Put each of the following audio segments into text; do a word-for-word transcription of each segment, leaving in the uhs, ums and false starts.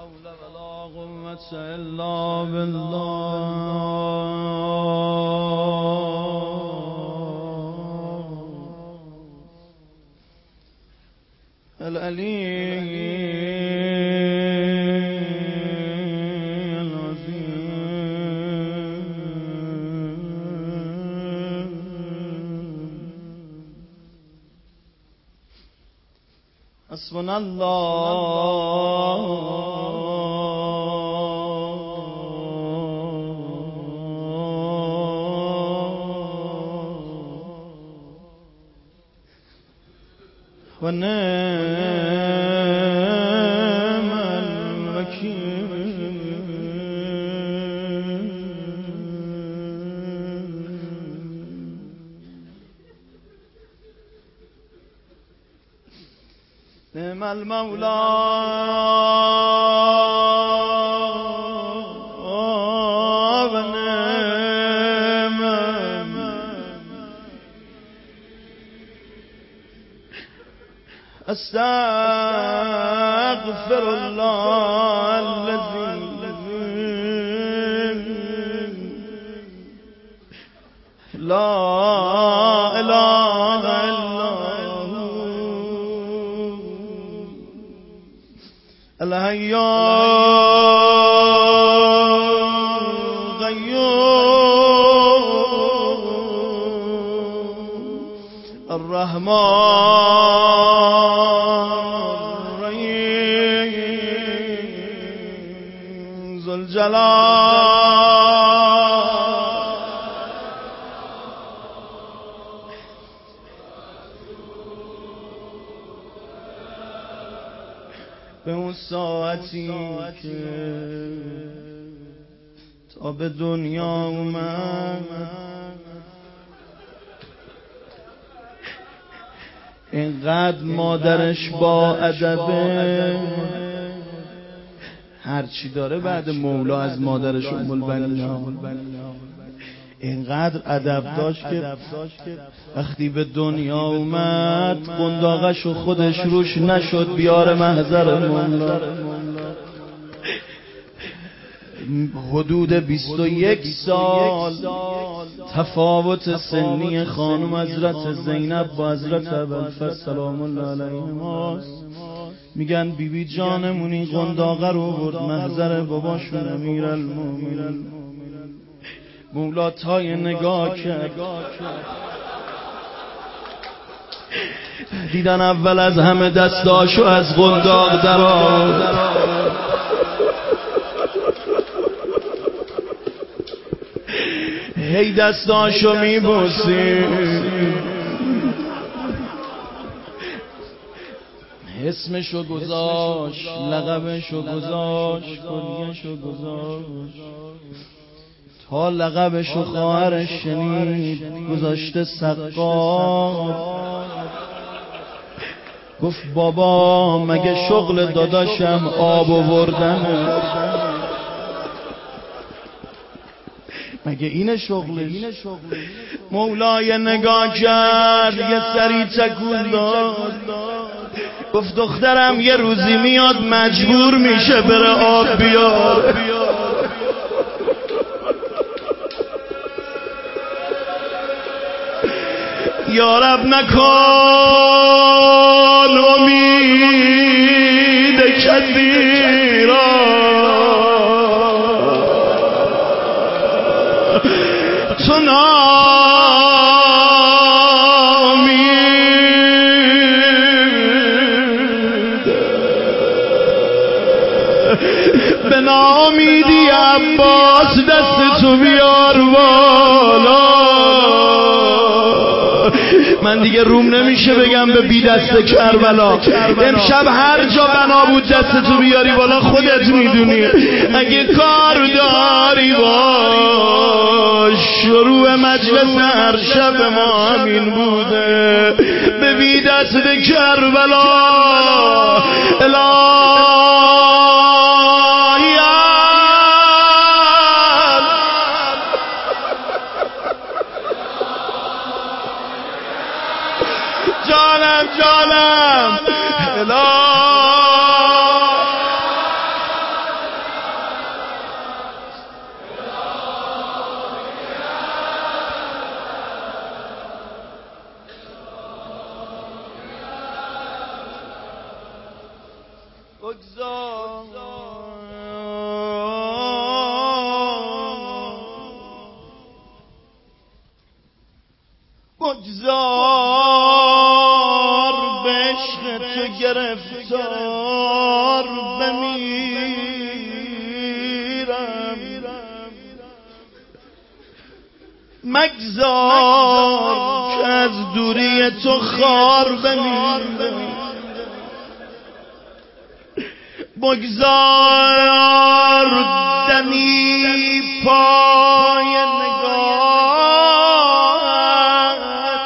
ولا قوة إلا بالله العلي حسبنا الله ونعم الوكيل نعم المولى ونعم أستغفر الله الذي لا إله إلا الحي القيوم الرحمن الرحيم ذو الجلال به اون ساعتی که تا به دنیا اومد اینقدر مادرش با ادبه، هرچی داره بعد مولا از مادرش ام البنین اینقدر ادب داشت که وقتی به دنیا اومد قنداقش و خودش روش نشد بیار محضر مولا. حدود بیست و یک سال تفاوت سنی خانم حضرت زینب با حضرت ابوالفضل سلام الله علیهما. میگن بی بی جانمون این قنداقه رو برد محضر باباشون امیرالمومنین. مولا تای نگاه کرد، دیدن اول از همه دستاشو از قنداق در آورد. هی دستاشو میبوسی، اسمشو گذاشت، لقبشو گذاشت، کنیشو گذاشت، تا لقبشو خواهرش شنید گذاشته سقا. گفت بابا مگه شغل داداشم آب آوردنه؟ مگه این شغلش؟ مولای نگاه کرد، یه سری تکون داد، گفت دخترم یه روزی میاد مجبور میشه بره آب بیار. یا رب نکن امید کسی را تو نامید، به نامیدی عباس دست تو بیار بالا. من دیگه روم نمیشه بگم به بی دست کربلا. امشب هر جا بنا بود دست تو بیاری بالا، خودت میدونی. اگه کار داری باش، شروع مجلس هر شب ما همین بوده، به بی دست کربلا. جانم جانم بگذار به عشق تو گرفتار بمیرم، مگذار که از دوری تو خار بمیرم، بگذار دمی پای نگاهت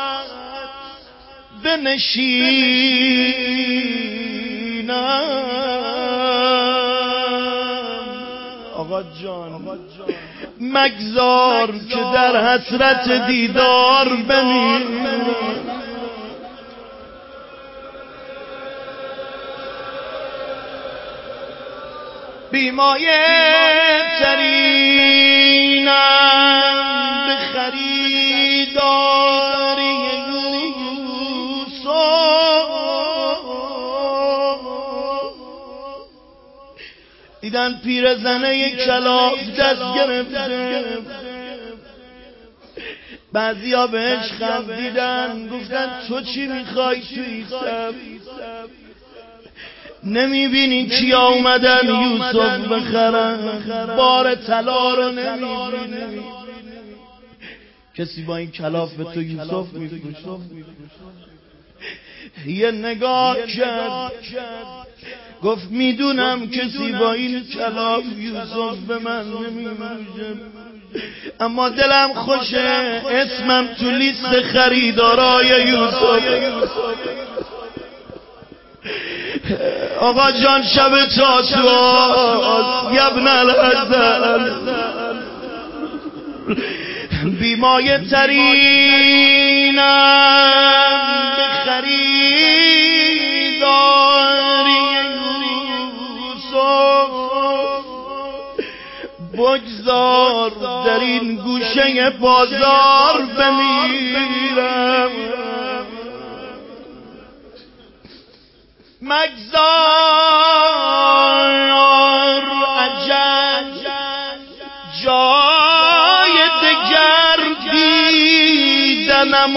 بنشینم. آقا جان مگذار که در حسرت دیدار بمیرم، بیمایه ترینم به خریداری یوسف، دیدن پیرزنه یک کلاف دست گرفته، بعضیا بهش خندیدن گفتن تو چی میخوای توی سب، نمیبینی کیا اومدن یوسف بخرن، بار طلا رو نمیبینی، کسی با این کلاف به تو یوسف میفروشه. یه نگاه کرد گفت میدونم کسی با این کلاف یوسف به من نمیفروشه، اما دلم خوشه اسمم تو لیست خریدارای یوسف. آقا جان شب تاسوعاست یبن الحزن، بیمایه ترینم به خریداری یوسف، بگذار در این گوشه بازار بمیرم، مگذار عجل جای دگر دیدنم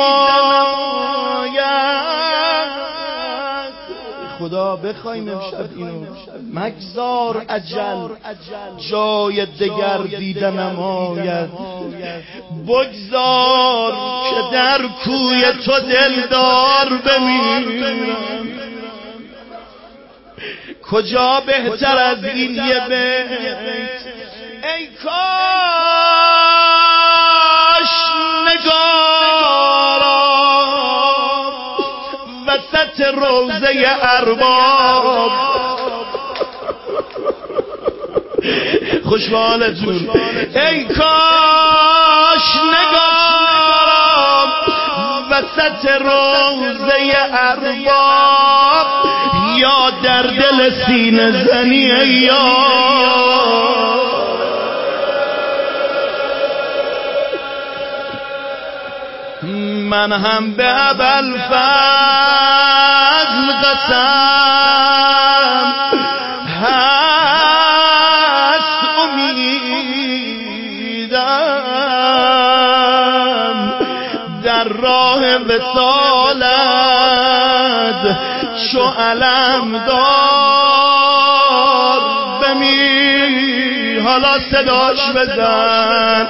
آید. خدا بخوایم امشب اینو، مگذار عجل جای دگر دیدنم آید، بگذار که در کوی تو دلدار بمیرم، کجا بهتر از این یه بیت، ای کاش نگارا وسط روضه ارباب، خوشحالتون، ای کاش نگارا وسط روضه ارباب، یا در دل سینه زنی یا من هم به ابوالفضل قسم هست امیدم، در راه وصالت چو علم دار بمیر. حالا صداش بزن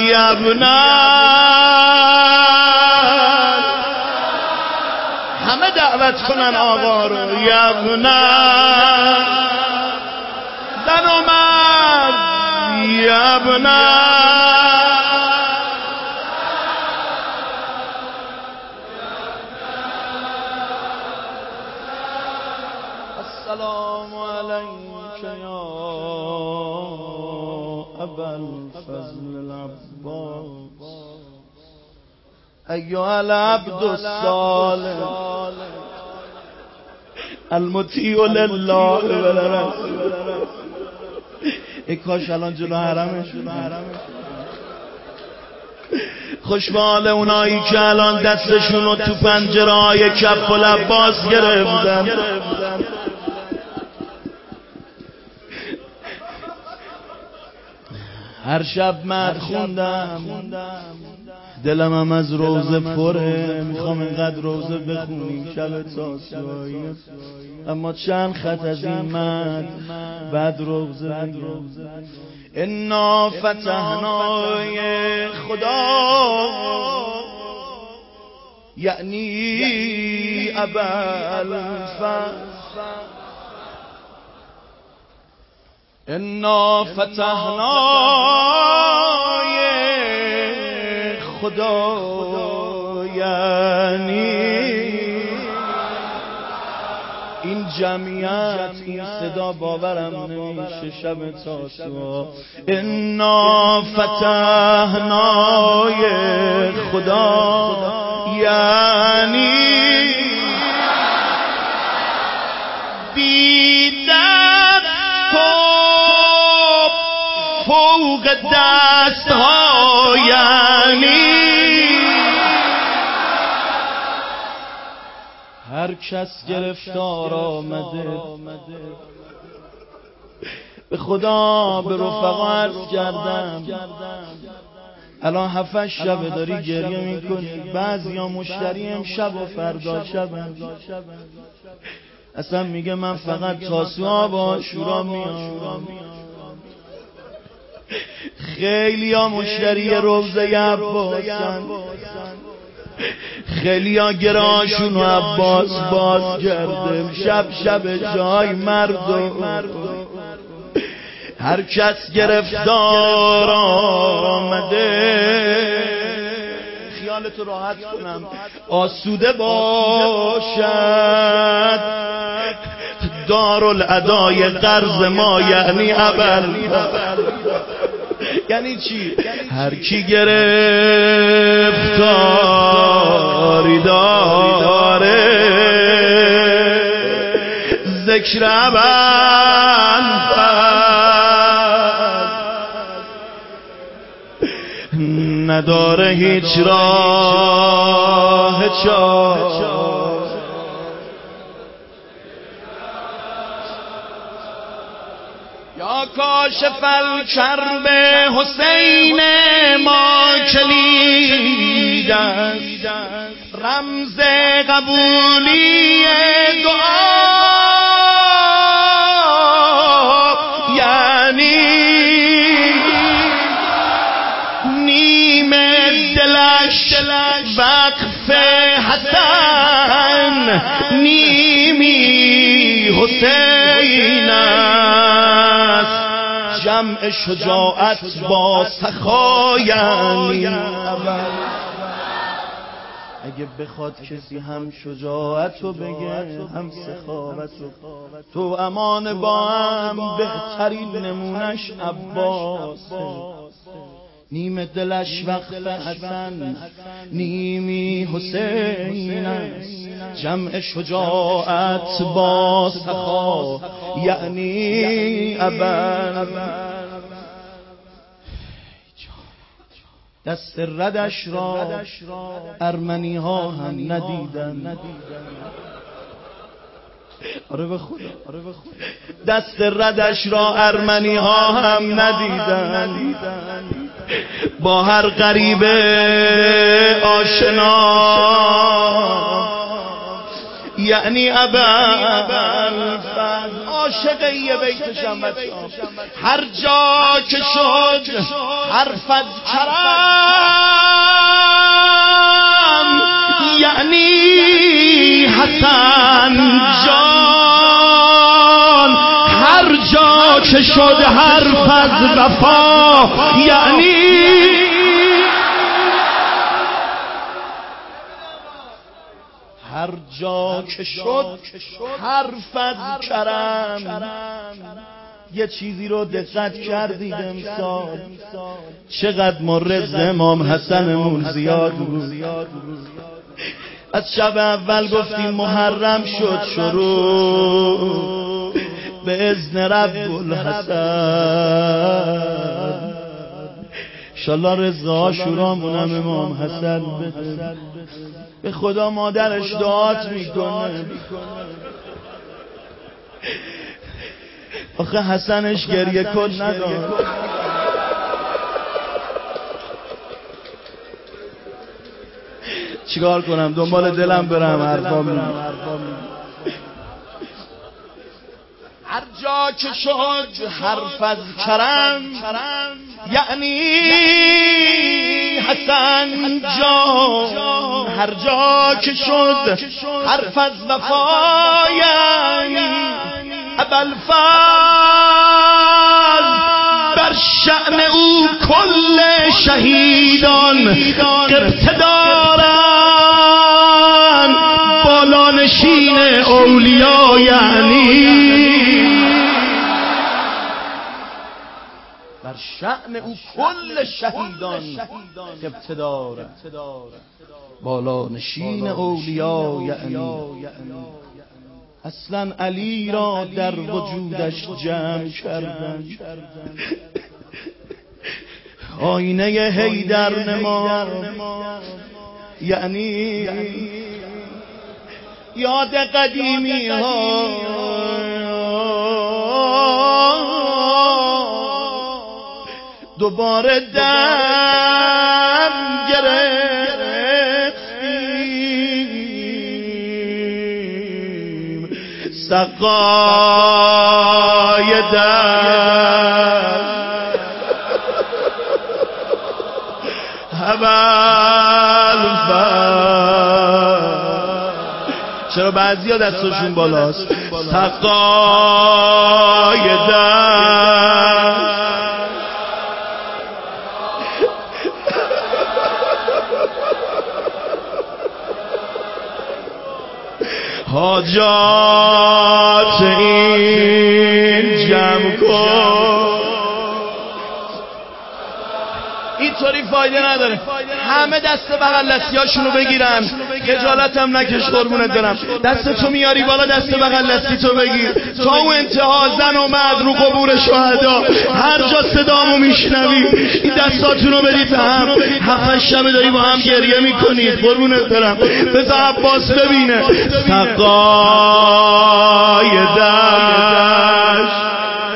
یبنن، همه دعوت کنن آقا رو، یبنن زن و مرد، یبنن السلام علیک یا ابوالفضل العباس ایها العبد الصالح المطیع لله ولرسول. ای کاش الان جلو حرمش خوشبال اونایی که الان دستشون رو تو پنجره های کف العباس گرفتن، هر شب مد خوندم دلم هم از روزه پره، میخوام اینقدر روزه بخونیم شب تاسوعایی، اما چند خط از این مد بعد روزه بگم. انا فتحنای خدا یعنی ابوالفضل، انا فتحنای خدا یعنی این جمعیت، این صدا باورم نمیشه شب تاسوعا. انا فتحنای خدا یعنی دیدم فوق دست ها یعنی هر کس گرفتار آمده. به خدا به رفقا عرض کردم الان هفتش شبه داری گریه میکنی، بعضی ها مشتری امشب و فردا شب اصلا میگه من فقط تاسوعا با شورا میام. خیلی ها مشتری روزه عباسن، خیلی ها گراشون و عباس باز کرده، شب شب جای مردم هر کس گرفتار آمده. خیالتو راحت کنم آسوده باشد دارالادای قرض ما یعنی ابوالفضل. یعنی چی؟ هر کی گرفتاری داره ذکر ابوالفضل نداره هیچ راه چاره. یا کاشف الکرب حسین ما کلید است، رمز قبولی دعا یعنی نیمه دلش وقف حسن نیمی حسین است، جمع شجاعت با سخا یعنی. اگه بخواد کسی هم شجاعتو بگه هم سخاوتو، تو امان با هم بهترین نمونش عباس، نیمه دلش وقف حسن نیمی حسین است، جمع شجاعت با سخا یعنی ابوالفضل. دست ردش را ارمنی ها هم ندیدن. آره به خدا دست ردش را ارمنی ها هم ندیدن. با هر غریب آشنا یعنی ابوالفضل عاشق یه بیتشم بچه هر جا که شد حرف از کرم یعنی حسن جان، هر جا که شد حرف از وفا یعنی هر جا که شد حرف از کرم. یه چیزی رو دقت کردید امسال چقدر مورد امام حسنمون زیاد بود. از شب اول گفتیم محرم شد شروع به اذن رب الحسن، انشالله رضا شورامونم امام حسن بده. به خدا مادرش دعات میکنه، آخه حسنش گریه کن ندار. چیکار کنم دنبال دلم برم حرفا میگم. هر جا که شد حرف از کرم یعنی حسن جان، هر جا که شد حرف از وفا یعنی ابوالفضل، بر شأن او کل شهیدان قرصه دارن، بالانشین اولیا یعنی بر شأن او کل شهیدان قرصه دارن، بالانشین اولیا یعنی. اصلا علی را در وجودش جمع کردن، آینه حیدر نما یعنی یاد قدیمی ها دوباره دم گرفتیم، سقای دم چرا بعضی ها دستشون بالاست؟ سقای دم حاجات این جمع کن، اینطوری فایده نداره. همه دست بغل دستیاشونو بگیرن، خجالت هم نکش قربونت برم. دست تو میاری بالا، دست بغل دستی تو بگیر تا اون انتها. زن و مرد رو قبور شهدا، هر جا صدامو میشنوی این دستاتونو بدید به هم. هفت شب داری با هم گریه میکنید قربونت برم. بذار عباس ببینه. سقای دشت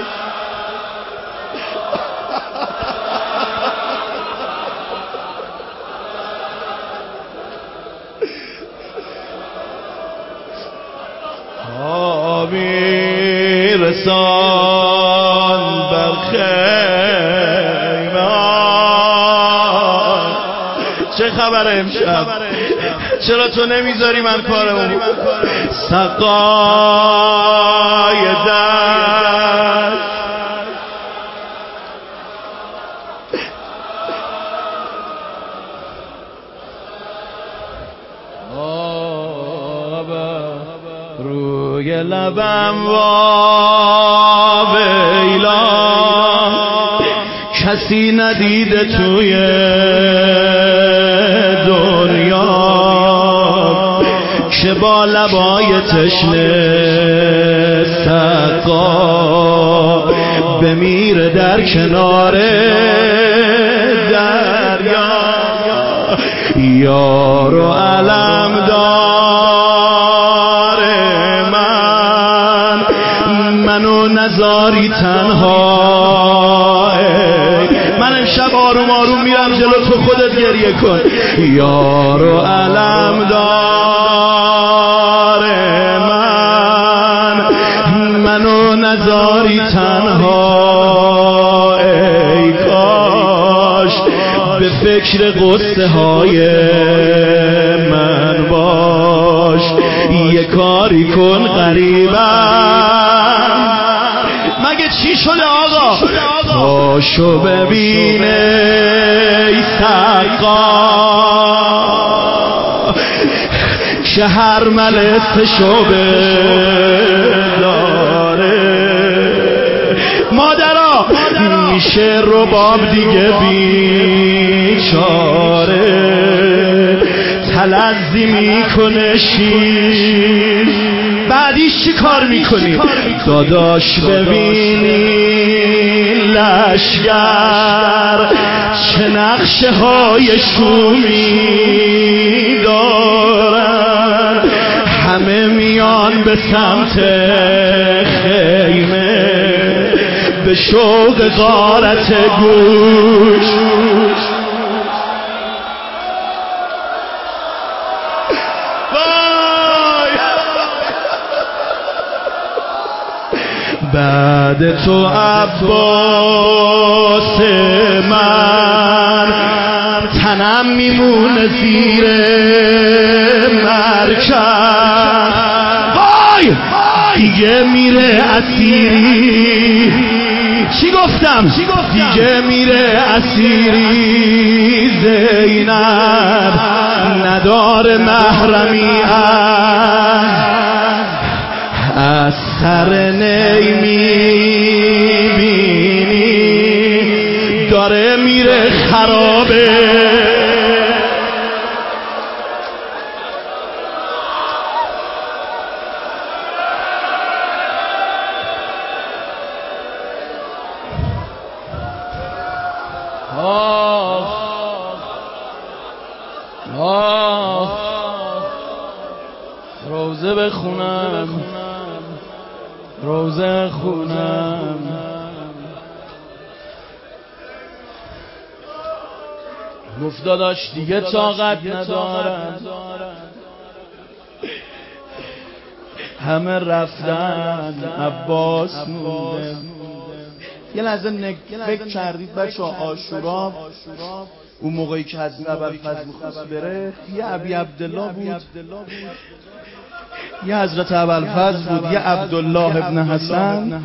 رسان بر خیمان. چه خبر امشب؟ چرا تو نمیذاری من کارمو؟ سقای دشت روی لبم وا ویلا، کسی ندیده توی دنیا که با لبای تشنه سقا بمیره در کنار دریا. یار و علم دار من، منو نذاری تنها. من امشب آروم آروم میرم جلو، تو خودت گریه کن. یار و علم دار من، منو نذاری تنها. ای کاش به فکر قصه های من باش، یه کاری کن غریبم. مگه چی شده آقا؟ پاشو ببینه ای سقا که هر ملسشو داره. مادرها میشه رباب دیگه بیچاره، تلذی میکنه شیر، بعدیش چی کار میکنی؟ داداش ببینی لشگر چه نقشه های شومی دارن، همه میان به سمت خیمه به شوق غارت گوش. بعد تو عباس من تنم میمونه زیر مرکب وای دیگه میره اسیری چی گفتم دیگه میره اسیری زینب نداره محرمی از سر نمیبینی داره میره خرابه آه آه روزه بخونم روزه خونم گفت داداش دیگه طاقت ندارم همه رفتن عباس مونده. یه لحظه نک فکر کردید بچه عاشورا اون موقعی که از ابوالفضل می‌خواست بره یه ابی عبدالله بود یه حضرت ابوالفضل بود یه عبدالله ابن حسن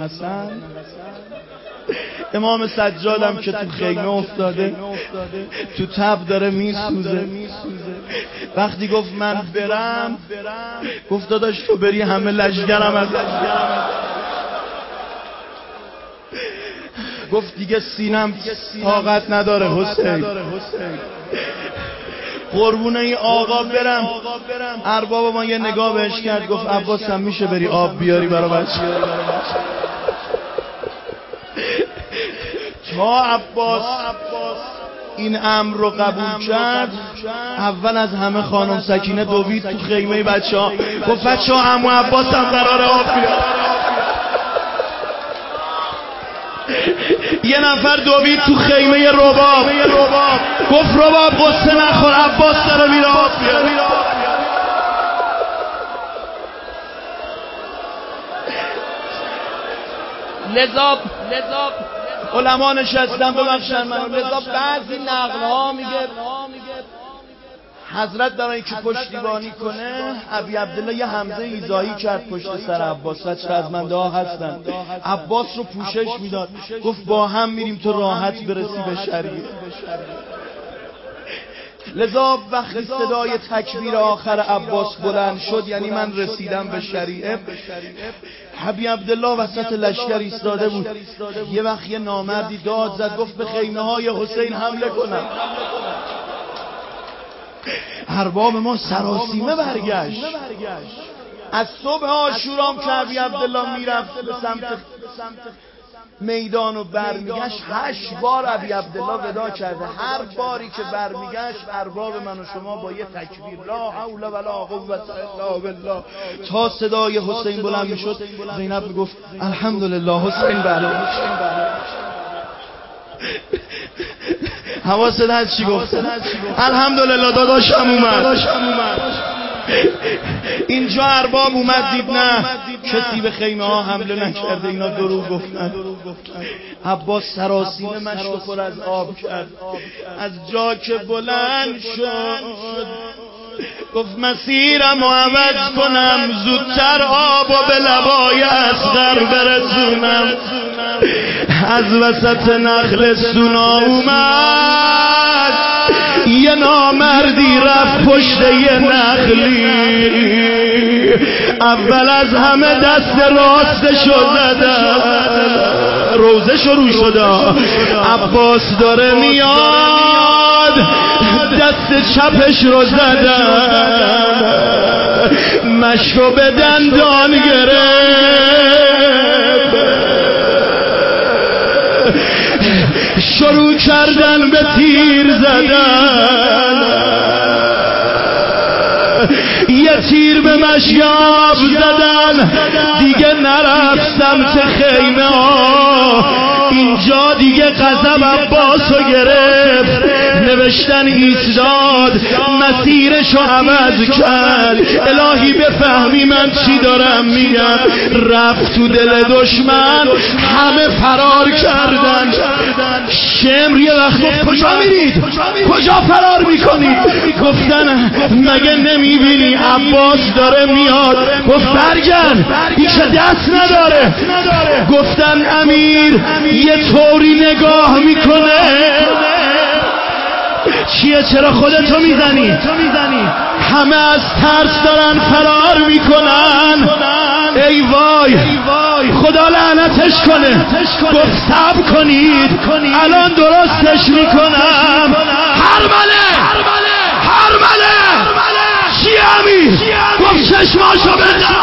امام سجادم که تو خیمه افتاده تو تب داره میسوزه وقتی گفت من برم گفت داداش تو بری همه لشگرم از گفت دیگه سینم طاقت نداره حسین قربونه ای آقا برم ارباب ما یه نگاه بهش کرد گفت عباس هم میشه بری آب بیاری برای بچه تا عباس این امر رو قبول کرد اول از همه خانم سکینه دوید تو خیمه بچه ها گفت بچه ها عمو عباس هم قراره آب بیار یه نفر دوید تو خیمه رباب گفت رباب قصه نخور عباس داره میره آب بیار لذا علما نشستن ببخشن من لذا بعضی نقل ها میگه حضرت برای که پشتیبانی کنه ابی عبدالله یه حمزه ایذایی کرد پشت سر عباس بچه از من دعا هستن عباس رو پوشش میداد گفت با هم میریم تو راحت برسی به شریعه لذا وقتی صدای تکبیر آخر عباس بلند شد یعنی من رسیدم به شریعه ابی عبدالله وسط لشکر ایستاده بود یه وقت یه نامردی داد زد گفت به خیمه های حسین حمله کنم ارباب ما سراسیمه برگشت از صبح عاشورام که ابی عبدالله میرفت به سمت میدان و برمیگشت هشت بار ابی عبدالله ودا کرده هر باری که برمیگشت ارباب من و شما با یه تکبیر لا حول ولا قوة الا بالله تا صدای حسین بلند میشد زینب میگفت الحمدلله حسین بله حواست هست چی گفت الحمدلله داداشم اومد اینجا ارباب اومد دید نه کسی به خیمه ها حمله نکرده اینا دروغ گفتن عباس سراسیمه مشت پر از آب کرد از جا که بلند شد گفت مسیرم رو عوض کنم زودتر آب و به لبای اصغر برسونم از وسط نخل سونا اومد یه نامردی رفت پشت یه نخلی اول از همه دست راستشو زدن روزه شروع شده عباس داره میاد دست چپش رو زدن مشکو به دندان گرفت شروع کردن به تیر زدن یه تیر به مشیاب زدن دیگه نرفت سمت خیمه ها اینجا دیگه غضب عباسو گرفت، نوشتن ایستاد مسیرشو عوض کرد. الهی بفهمی من چی دارم میگم. رفت تو دل دشمن، همه فرار کردن. شمر یه وقت گفت کجا میرید؟ کجا فرار میکنید؟ گفتن مگه نمیبینی عباس داره میاد؟ گفت برگرد، این که دست نداره. گفتن امیر یه طوری نگاه میکنه. چیه چرا خودتو میزنی؟ همه از ترس دارن فرار میکنن. ای وای خدا لعنتش کنه. گفت صبر کنید الان درستش میکنم. هرمله هرمله چیه امیر؟ گفت چشماشو بزن.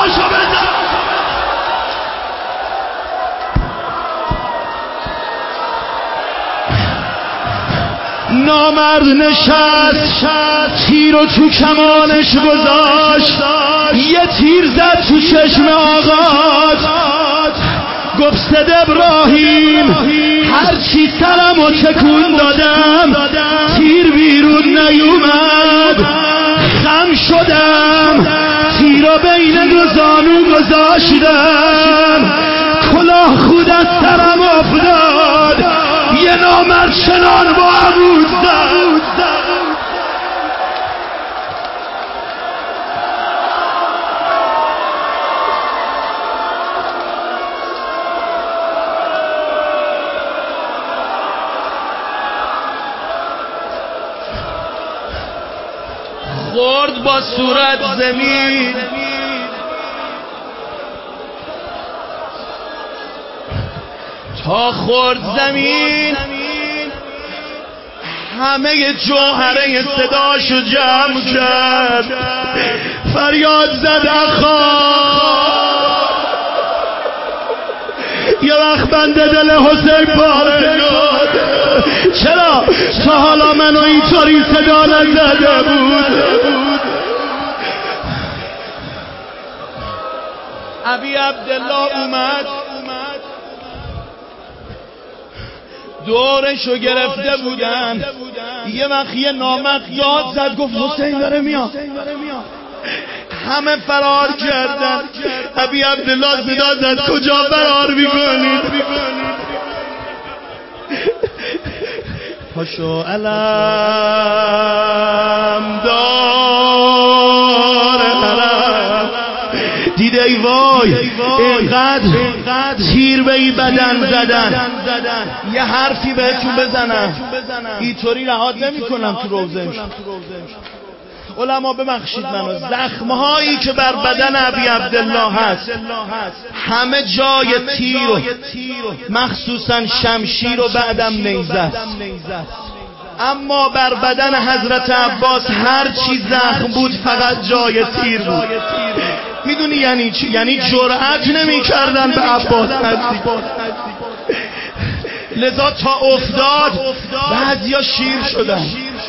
نامرد نشست، تیر رو تو کمانش گذاشت، یه تیر زد تو چشم آقا. گفت سید ابراهیم هرچی سرم رو تکون دادم تیر بیرون نیومد. خم شدم، تیر رو بین دو زانو گذاشتم، کلاه خود از سرم افتاد. یه نامرد شنان با عبود زد. خورد با صورت زمین، تا خورد زمین همه جوهره صداشو جمع کرد. فریاد زد اخا. یه وقت بنده دل حسین پاره شد. چرا تا حالا منو اینطوری صدا نزده بود؟ ابی عبدالله اومد، دورشو گرفته بودن. یه وقت یه نامرد یاد زد، گفت حسین داره میاد. همه فرار کردن. ابی عبدالله صدا زد کجا فرار میکنید؟ پاشو علم دار علم. دیده ای وای اینقدر تیر به ای بدن زدن، یه حرفی بهتون بزنم اینطوری رهاد نمی کنم تو روزه. علما ببخشید منو، زخمهایی که بر بدن ابی عبدالله هست همه جای تیر و مخصوصا شمشیر و بعدم نیزه است، اما بر بدن حضرت عباس هر چی زخم بود فقط جای تیر بود. میدونی یعنی چی؟ یعنی جرأت نمی کردن به عباس نزدیک. لذا تا افتاد بعضیا شیر شدن.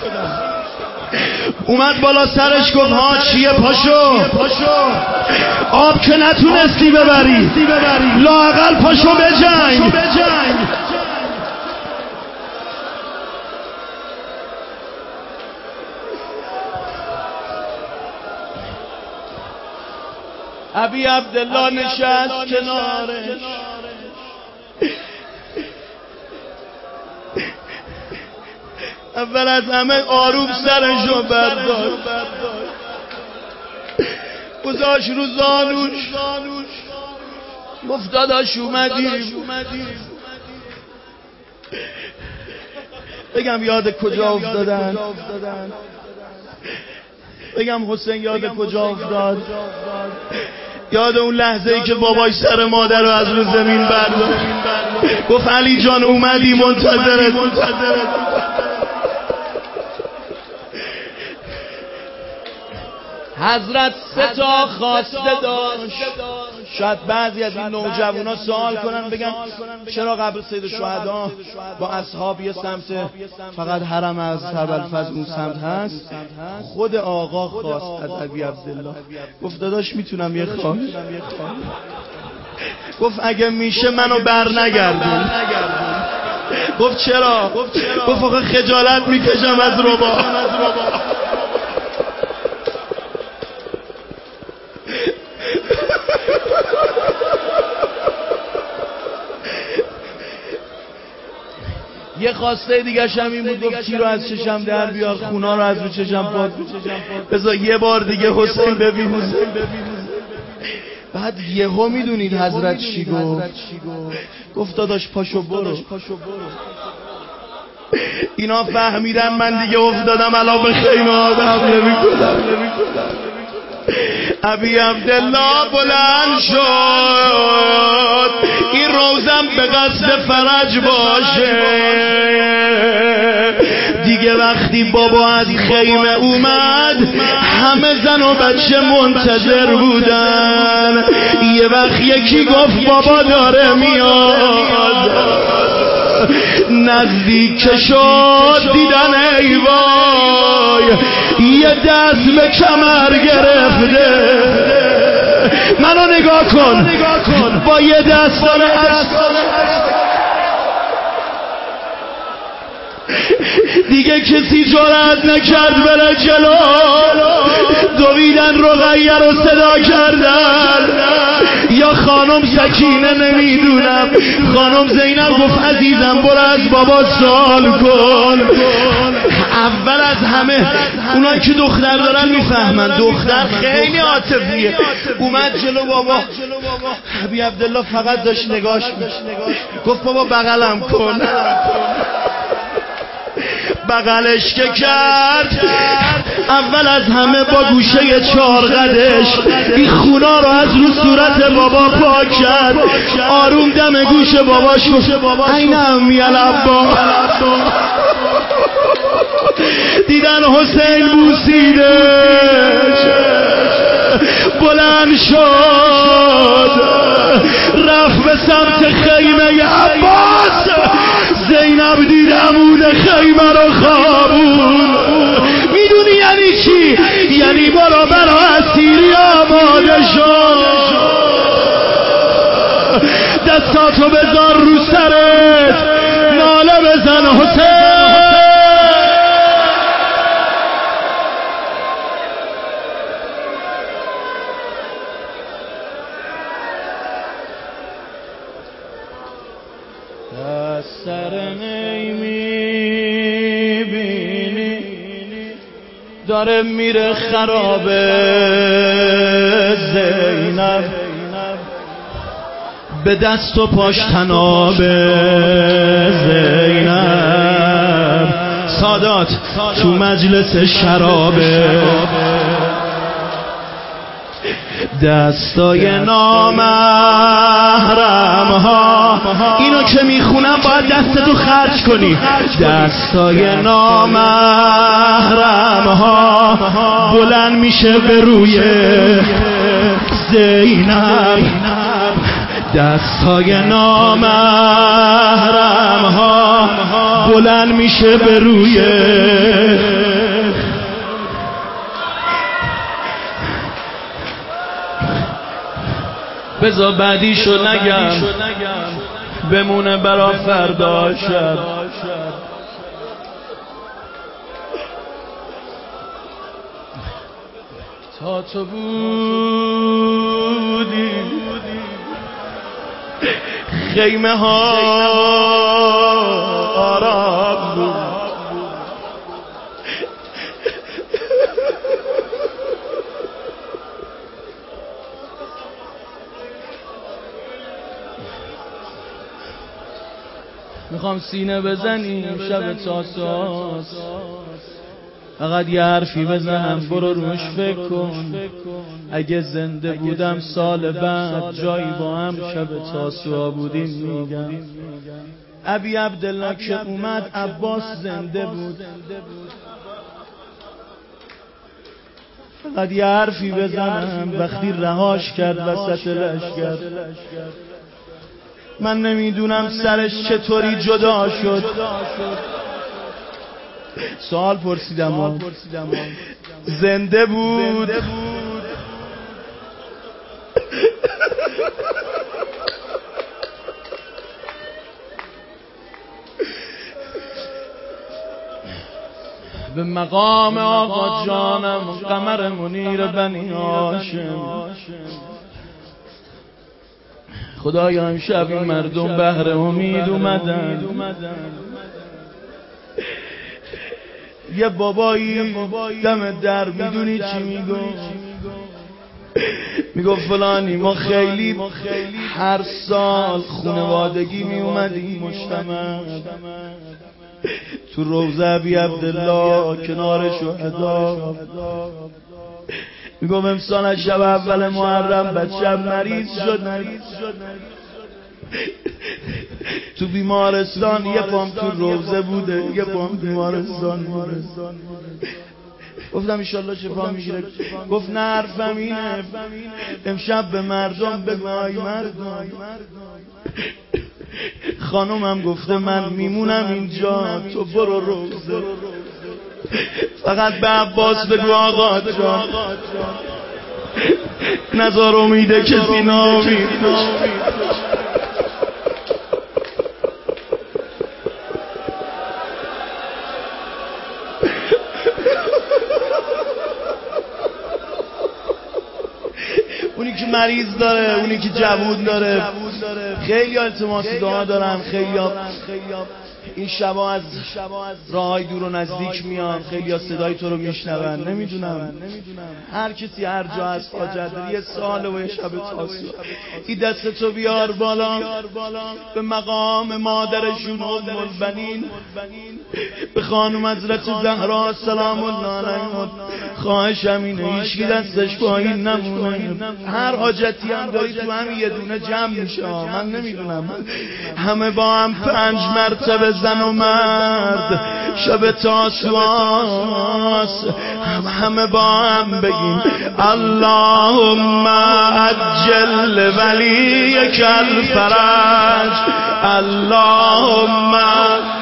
اومد بالا سرش گفت ها چیه؟ پاشو آب که نتونستی ببری، لااقل پاشو بجنگ. ابی عبدالله نشست کنارش، اول از همه آروم سرشو برداشت، گذاشت رو زانوش، گفت داداش اومدیم. بگم یاد کجا افتادن؟ بگم حسین یاد کجا افتاد؟ یاد اون لحظه ای که باباش سر مادر رو از رو زمین برداشت، گفت علی جان اومدی، منتظرت. حضرت سه تا خواسته داشت. شاید بعضی از این نوجوانا سوال کنن بگن چرا قبر سید الشهدا با اصحاب یه سمت فقط حرم از ابوالفضل اون سمت هست؟ خود آقا خواست از ابی عبدالله، گفت داداش میتونم یه خواهش؟ گفت اگه میشه منو بر نگردون. گفت چرا؟ گفت آخه خجالت میکشم از ربا. یه خواسته دیگه هم این بود، گفت کی رو از چشم در بیار، خونا رو از رو چشم پاک بذار یه بار دیگه حسین ببین. بعد یهو میدونید حضرت چی گفت؟ گفت داداش پاشو برو. اینا فهمیدن من دیگه افتادم علا به خیمه آدم نمیکنم. ابی عبدالله بلند شد، این روزم به قصد فرج باشه. دیگه وقتی بابا از خیمه اومد همه زن و بچه منتظر بودن. یه وقت یکی گفت بابا داره میاد، نزدیک شد دیدن ای وای یه دست به کمر گرفته. منو نگاه کن با یه دست دیگه کسی جرأت نکرد بره جلو. دویدن رقیه رو صدا کردن، یا خانم سکینه نمیدونم، خانم زینب گفت عزیزم برو از بابا سوال کن. اول از همه اونایی که دختر دارن میفهمن دختر خیلی عاطفیه. اومد جلو بابا، ابی عبدالله فقط داشت نگاش گفت بابا بغلم کن. بغلش که کرد، اول از همه با گوشه چارقدش این خونا رو از رو صورت بابا پاک کرد. آروم دم گوش باباش گفت این امی العباس. دیدن حسین بوسیدش، بلند شد رفت به سمت خیمه عباس. زینب دید عمود خیمه رو خوابون. میدونی یعنی چی؟ یعنی برو برا اسیری آماده شو. دستاتو بذار رو سرت، ناله بزن حسین. سر نمیبینی داره میره خرابه. زینب به دست و پاش تنابه. زینب سادات تو مجلس شرابه. دستای نامحرم ها، اینو که میخونم باید دستتو خرج کنی. دستای نامحرم ها بلند میشه به روی زینب. دستای نامحرم ها بلند میشه به روی. بذار بعدیشو نگم بمونه برا فردا شب. تا تو بودی خیمه ها آرام بود. میخوام سینه بزنیم شب تاساس، فقط یه حرفی بزنم برو روش فکر کن. اگه زنده بودم سال بعد جایی با هم شب تاسوعا بودیم میگم. ابی عبدالله که اومد عباس زنده بود. فقط یه حرفی بزنم وقتی رهاش کرد وسط لشکر. من نمیدونم سرش چطوری جدا شد. سوال پرسیدم زنده بود به مقام آقا جانم قمر منیر بنی هاشم. خدایا امشب این مردم بهر امید اومدن. یه بابایی دم در میدونی چی میگو؟ میگو فلانی ما خیلی هر سال خونوادگی می اومدیم مجتمع تو روضه ابی عبدالله کنار شهدا. میگم امسال از شب اول محرم بچه مریض شد، تو بیمارستان، یه پام تو روضه بوده یه پام بیمارستان بوده. گفتم انشالله شفا میگیره. گفت نه حرفم اینه امشب به مردم بگو ای مردم خانومم گفته من میمونم اینجا، تو برو روضه، فقط به عباس بگو آقا جان نذار امیده کسی نامید. اونی که مریض داره، اونی که جوون داره، خیلی التماس دعا دارن، خیلی این شبا از راههای دور و نزدیک میان، خیلی ها صدای تو رو میشنون. نمیدونم هر کسی هر جا از حاجت داری یه سال و یه شب تاسو این دست تو بیار بالا به مقام مادرشون ام البنین، به خانم حضرت زهرا سلام الله علیها. خواهشم اینه هیچکی دستش پایین نمونه. هر حاجتی هم داری تو همین یه دونه جمع میشه. من نمیدونم همه با هم پنج مرتبه زن و مرد شب تاسوعاست، همه با هم بگیم اللهم عجل ولیک الفرج، اللهم